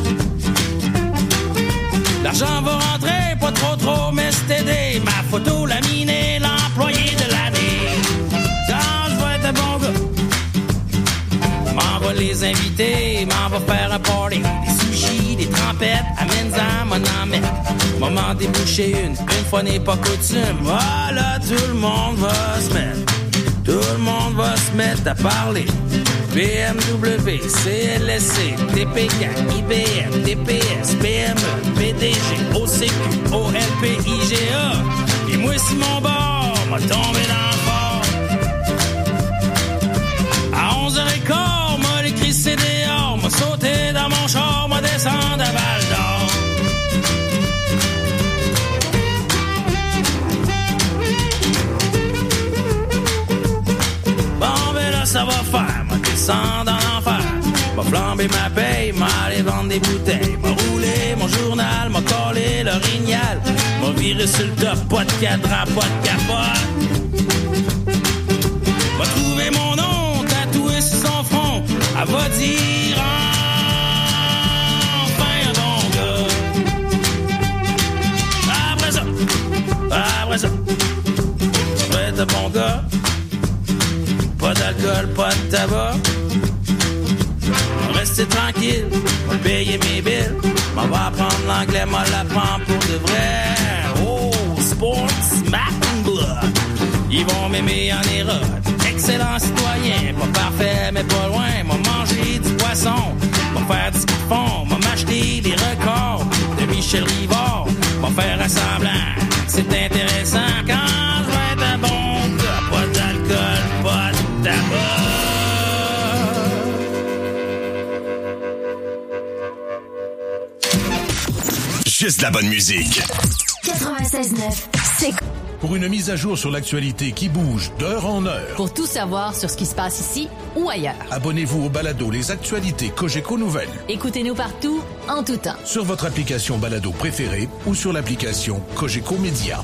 L'argent va rentrer, pas trop, mais c'est aidé. Ma photo laminée, l'employé de l'année. Quand je vais être un bon gars, m'en va les inviter, m'en va faire un party. Des sushis, des trempettes, amène-en, m'en en mettre. Moment déboucher une fois n'est pas coutume. Voilà, tout le monde va se mettre. Tout le monde va se mettre à parler. BMW, CLSC, TPK, IBM, TPS, PME, PDG, OCQ, OLP, IGA. Et moi, si mon bord m'a tombé dans le bord. À 11h15, m'a l'écrit CDA, m'a sauté dans mon char, m'a descendu à Val d'Or. Bon, ben là, ça va faire, m'a descendu dans l'enfer. M'a flambé ma paye, m'a allé vendre des bouteilles. M'a roulé mon journal, m'a collé l'orignal. M'a viré sur le top, pas de cadran, pas de capote. M'a trouvé mon nom, tatoué sur son front. Elle va dire enfin un bon gars. Après ça, je vais être un bon gars. Pas d'alcool, pas de tabac. Rester tranquille, m'en payer mes billes. M'en va apprendre l'anglais, m'en l'apprendre pour de vrai. Oh, sports, smack and blood. Ils vont m'aimer en érode. Excellent citoyen, pas parfait mais pas loin. M'en manger du poisson, m'en faire du ski de fond. M'en m'acheter des records de Michel Rivard. M'en faire un semblant, c'est intéressant quand je vais être un bon gars. Pas d'alcool, pas de tabac. Juste la bonne musique. 96.9, c'est... Pour une mise à jour sur l'actualité qui bouge d'heure en heure. Pour tout savoir sur ce qui se passe ici ou ailleurs. Abonnez-vous au balado Les Actualités Cogeco Nouvelles. Écoutez-nous partout, en tout temps. Sur votre application balado préférée ou sur l'application Cogeco Média.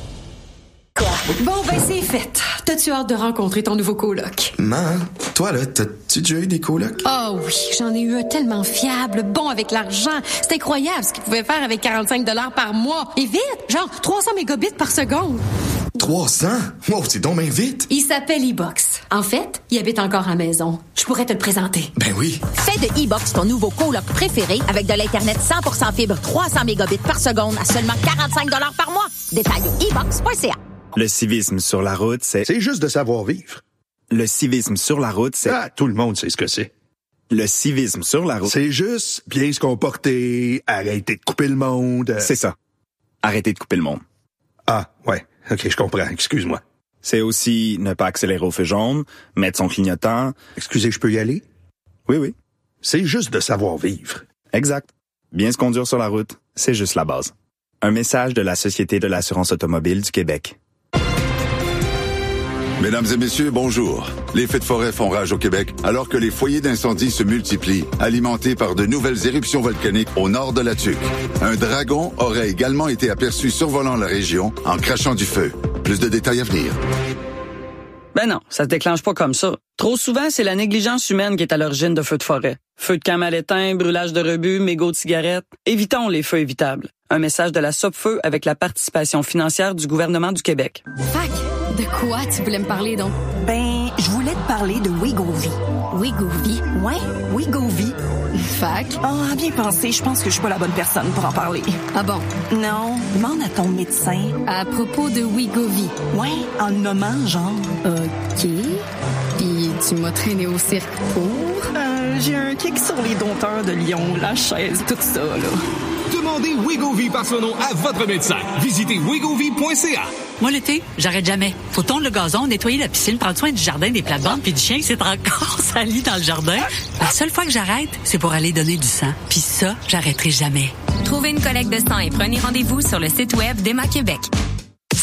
Bon, ben c'est fait. T'as-tu hâte de rencontrer ton nouveau coloc? Man, toi là, t'as-tu déjà eu des colocs? Oh oui, j'en ai eu un tellement fiable, bon avec l'argent. C'est incroyable ce qu'il pouvait faire avec 45 $ par mois. Et vite, genre 300 mégabits par seconde. 300? Wow, c'est donc bien vite. Il s'appelle E-Box. En fait, il habite encore à la maison. Je pourrais te le présenter. Ben oui. Fais de E-Box ton nouveau coloc préféré avec de l'Internet 100% fibre 300 mégabits par seconde à seulement 45 $ par mois. Détail e-box.ca. Le civisme sur la route, c'est juste de savoir vivre. Le civisme sur la route, c'est... Ah, tout le monde sait ce que c'est. Le civisme sur la route... C'est juste bien se comporter, arrêter de couper le monde... C'est ça. Arrêter de couper le monde. Ah, ouais. OK, je comprends. Excuse-moi. C'est aussi ne pas accélérer au feu jaune, mettre son clignotant... Excusez, je peux y aller? Oui. C'est juste de savoir vivre. Exact. Bien se conduire sur la route, c'est juste la base. Un message de la Société de l'assurance automobile du Québec. Mesdames et messieurs, bonjour. Les feux de forêt font rage au Québec alors que les foyers d'incendie se multiplient, alimentés par de nouvelles éruptions volcaniques au nord de la Tuque. Un dragon aurait également été aperçu survolant la région en crachant du feu. Plus de détails à venir. Ben non, ça se déclenche pas comme ça. Trop souvent, c'est la négligence humaine qui est à l'origine de feux de forêt. Feux de camp mal éteints, brûlage de rebut, mégots de cigarettes. Évitons les feux évitables. Un message de la Sopfeu avec la participation financière du gouvernement du Québec. Fac, de quoi tu voulais me parler donc? Ben, je voulais te parler de Wegovy. Wegovy? Ouais, Wegovy. Fac? Ah, bien pensé, je pense que je suis pas la bonne personne pour en parler. Ah bon? Non, demande à ton médecin. À propos de Wegovy? Ouais, en le nommant, genre. OK. Puis tu m'as traîné au cirque pour? J'ai un kick sur les dompteurs de lion, la chaise, tout ça, là. Demandez Wegovy par son nom à votre médecin. Visitez wegovy.ca. Moi, l'été, j'arrête jamais. Faut tondre le gazon, nettoyer la piscine, prendre soin du jardin, des plates-bandes, puis du chien qui s'est encore sali dans le jardin. La seule fois que j'arrête, c'est pour aller donner du sang. Puis ça, j'arrêterai jamais. Trouvez une collecte de sang et prenez rendez-vous sur le site web d'Emma Québec.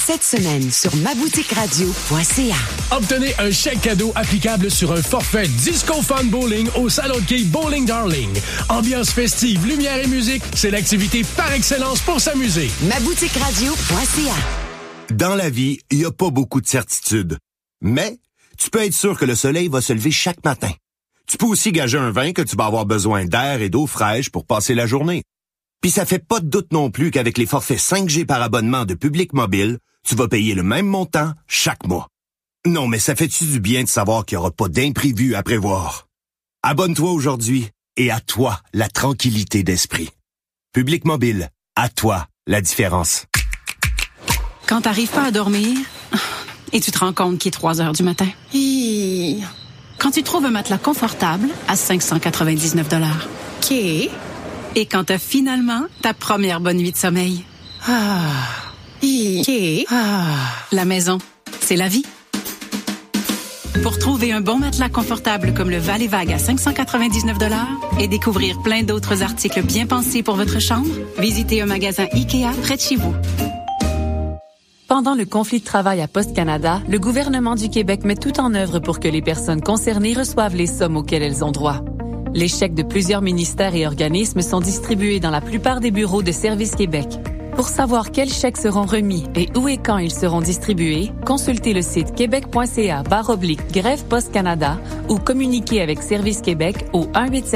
cette semaine sur maboutiqueradio.ca. Obtenez un chèque cadeau applicable sur un forfait Disco Fun Bowling au Salon de quai Bowling Darling. Ambiance festive, lumière et musique, c'est l'activité par excellence pour s'amuser. maboutiqueradio.ca. Dans la vie, il n'y a pas beaucoup de certitudes. Mais tu peux être sûr que le soleil va se lever chaque matin. Tu peux aussi gager un vin que tu vas avoir besoin d'air et d'eau fraîche pour passer la journée. Puis ça fait pas de doute non plus qu'avec les forfaits 5G par abonnement de Public Mobile, tu vas payer le même montant chaque mois. Non, mais ça fait-tu du bien de savoir qu'il n'y aura pas d'imprévu à prévoir? Abonne-toi aujourd'hui et à toi la tranquillité d'esprit. Public Mobile, à toi la différence. Quand t'arrives pas à dormir et tu te rends compte qu'il est 3 heures du matin. Quand tu trouves un matelas confortable à 599 $. OK. Et quand t'as finalement ta première bonne nuit de sommeil. OK. La maison, c'est la vie. Pour trouver un bon matelas confortable comme le Val et Vague à 599 $ et découvrir plein d'autres articles bien pensés pour votre chambre, visitez un magasin IKEA près de chez vous. Pendant le conflit de travail à Poste Canada, le gouvernement du Québec met tout en œuvre pour que les personnes concernées reçoivent les sommes auxquelles elles ont droit. Les chèques de plusieurs ministères et organismes sont distribués dans la plupart des bureaux de Service Québec. Pour savoir quels chèques seront remis et où et quand ils seront distribués, consultez le site québec.ca/grève Poste Canada ou communiquez avec Service Québec au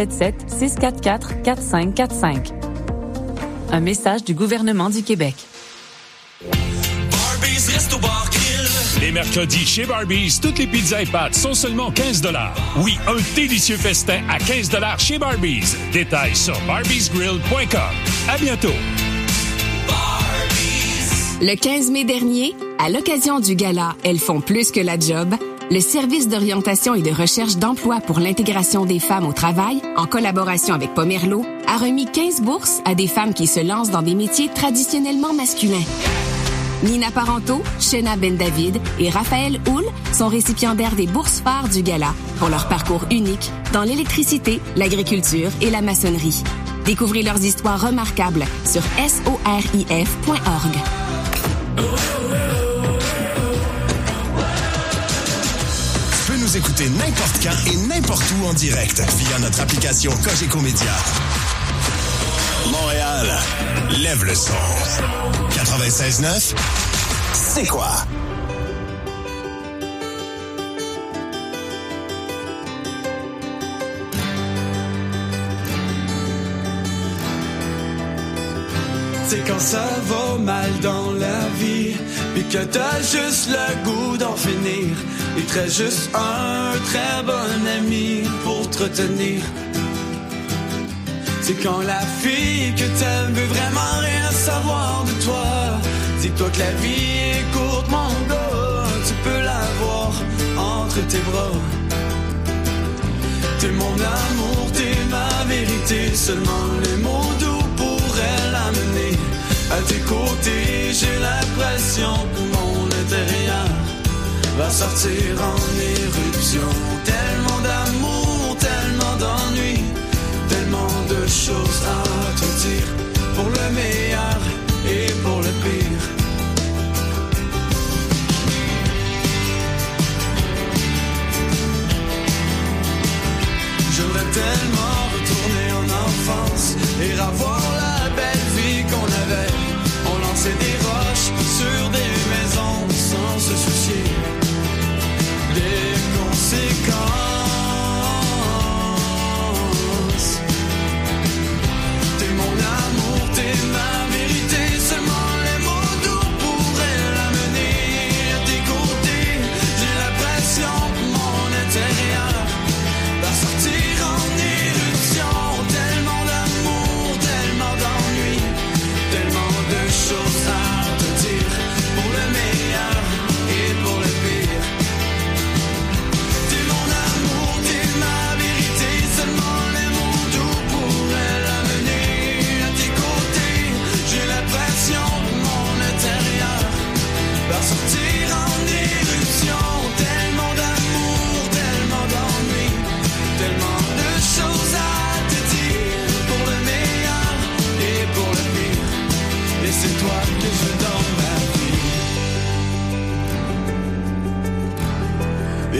1-877-644-4545. Un message du gouvernement du Québec. Les mercredis chez Barbies, toutes les pizzas et pâtes sont seulement 15 $. Oui, un délicieux festin à 15 $ chez Barbies. Détails sur barbiesgrill.com. À bientôt. Le 15 mai dernier, à l'occasion du gala Elles font plus que la job, le service d'orientation et de recherche d'emploi pour l'intégration des femmes au travail, en collaboration avec Pomerleau, a remis 15 bourses à des femmes qui se lancent dans des métiers traditionnellement masculins. Nina Parento, Shena Ben-David et Raphaël Houle sont récipiendaires des bourses phares du gala pour leur parcours unique dans l'électricité, l'agriculture et la maçonnerie. Découvrez leurs histoires remarquables sur sorif.org. Tu peux nous écouter n'importe quand et n'importe où en direct via notre application Cogeco Média. Montréal, lève le son. 96.9, c'est quoi? C'est quand ça va mal dans la vie, puis que t'as juste le goût d'en finir. Il te reste juste un très bon ami pour te retenir. C'est quand la fille que t'aimes veut vraiment rien savoir de toi. Dis-toi que la vie est courte, mon gars, tu peux l'avoir entre tes bras. T'es mon amour, t'es ma vérité, seulement les mots doux pourraient l'amener. À tes côtés, j'ai l'impression que mon intérieur va sortir en éruption. Tellement d'amour, tellement d'ennui, tellement de choses à te dire, pour le meilleur et pour le pire. J'aimerais tellement retourner en enfance et revoir la belle vie qu'on avait. On lançait des roches sur des maisons sans se soucier des conséquences. T'es mon amour, t'es ma vérité, seulement les mots doux pourraient l'amener. À tes côtés, j'ai l'impression que mon intérieur va sortir en éruption. Tellement d'amour, tellement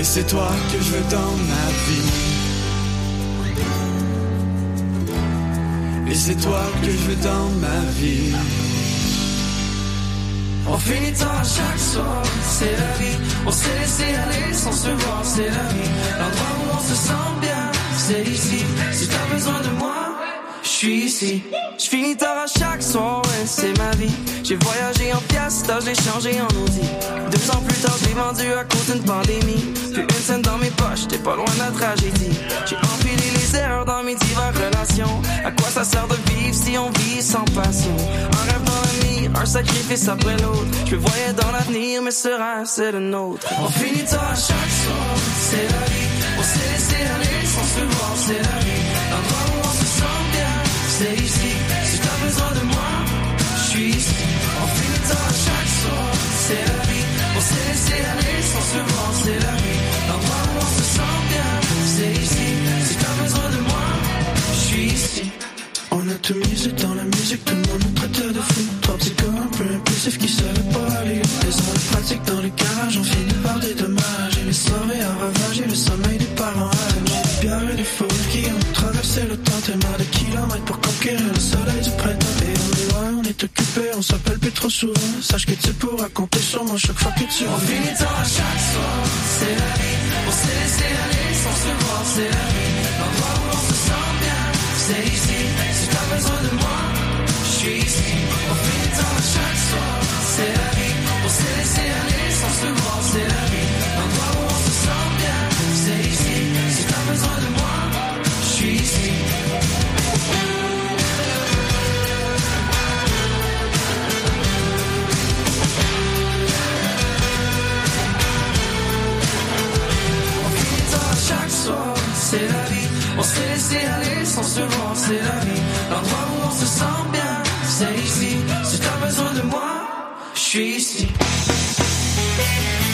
c'est toi que je veux dans ma vie. Et c'est toi que je veux dans ma vie. On finit tard chaque soir, c'est la vie. On s'est laissé aller sans se voir, c'est la vie. L'endroit où on se sent bien, c'est ici. Si t'as besoin de moi, je suis ici. Je finis tard à chaque soir, ouais, c'est ma vie. J'ai voyagé en Fiesta, j'ai changé en Audi. 2 ans plus tard, j'ai vendu à cause d'une pandémie. Plus une scène dans mes poches, t'es pas loin de la tragédie. J'ai empilé les erreurs dans mes diverses relations. À quoi ça sert de vivre si on vit sans passion? Un rêve dans l'avenir, un sacrifice après l'autre. Je me voyais dans l'avenir, mais ce rêve c'est le nôtre. On finit tard à chaque soir, c'est la vie. On s'est laissé aller sans se voir, c'est la vie. L'endroit où on se sent bien, c'est ici. Si t'as besoin de moi, je suis ici. On finit tard à chaque soir, c'est la vie. On s'est laissé aller sans se voir, c'est la vie. L'endroit où on se sent bien, c'est ici. Si t'as besoin de moi, je suis ici. On a tout misé dans la musique, tout le monde nous traitait de fou. 3 petits gars un peu impulsifs qui savaient pas aller. Les heures de pratique dans les garages ont fini par des dommages. Et les soirées à ravager le sommeil des parents âgés. Des bières et des foules qui ont traversé le temps. Tellement de kilomètres pour conquérir le soleil du printemps. Et on est loin, on est occupé, on s'appelle plus trop souvent. Sache que tu pourras compter sur moi chaque fois que tu reviens. On finit tard à chaque soir, c'est la vie. On s'est laissé aller sans se voir, c'est la vie. L'endroit où on se sent bien, c'est ici. Si t'as besoin de moi, je suis ici. On finit tard à chaque soir, c'est la vie. On s'est laissé aller sans se voir, c'est la vie. L'endroit où on se sent bien, c'est ici. Si t'as besoin de moi, je suis ici. On finit tard à chaque soir, c'est la vie. On s'est laissé aller sans se voir, c'est la vie. L'endroit où on se sent bien, c'est ici. Si t'as besoin de moi, je suis ici.